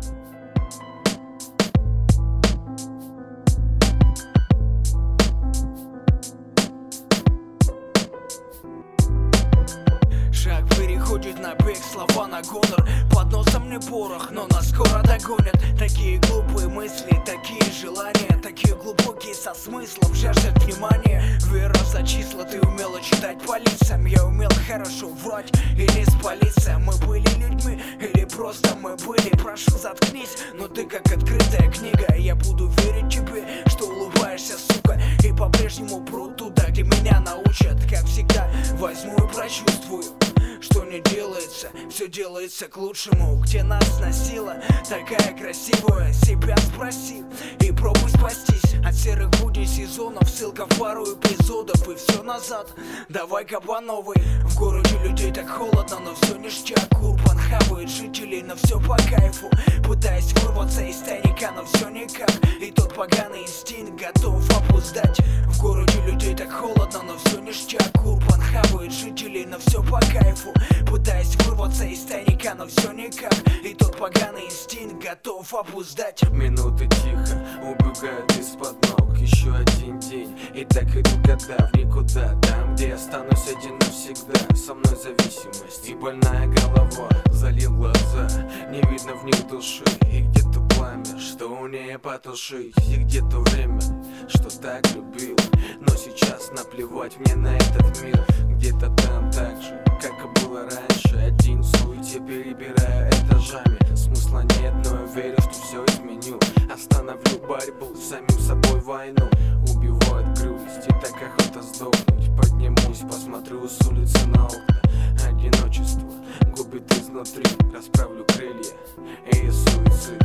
Шаг переходит на бег, слова на гонор. Под носом не порох, но нас скоро догонят. Такие глупые мысли, такие желания, такие глубокие со смыслом, жаждет внимания. Вера за числа, ты умела читать по лицам. Я умел хорошо врать и не спалиться. Мы были людьми или просто мы были? Прошу, заткнись, но ты как открытая книга. Я буду верить тебе, что улыбаешься, сука. И по-прежнему пру туда, где меня научат. Как всегда, возьму и прочувствую, что не делается, все делается к лучшему. Где нас носила такая красивая, себя спроси и пробуй спастись от серых будней сезонов. Ссылка в пару эпизодов и все назад. Давай-ка по новой. В городе людей так холодно, но все ништяк. Урбан хавает жителей, но все по кайфу. Пытаясь вырваться из тайника, но все никак. И тот поганый инстинкт готов опуздать. В городе людей так холодно, но все ништяк. Урбан хавает жителей, но все по кайфу. Пытаясь вырваться из тайника, но все никак. И тот поганый инстинкт готов опуздать. Минуты тихо убегают из-под ног. Еще один день, и так идут года в никуда. Там, где останусь один навсегда. Со мной зависимость и больная голова. Залил глаза, не видно в них души. И где-то пламя, что умнее потушить. И где-то время, что так любил. Но сейчас наплевать мне на этот мир. Где-то там так же, как и было раньше. Один в суете перебираю этажами. Смысла нет, но я верю, что все изменю. Остановлю борьбу, с самим собой войну. Убивает грусть и так охота сдохнуть. Поднимусь, посмотрю с улицы на окна. Одиночество губит изнутри. Расправлю крылья и суицид.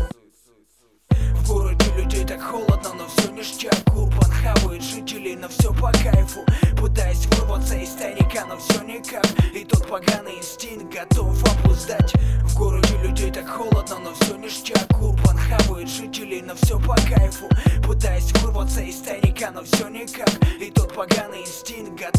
В городе людей так холодно, но все ништяк. Урбан хавает жителей, но все по кайфу. Пытаясь вырваться из тайника, но все никак. И тот поганый инстинкт готов опуздать. В городе людей так холодно, но все ништяк. Урбан хавает жителей, но все по кайфу. Пытаясь вырваться из тайника, но все никак. И тот поганый инстинкт готов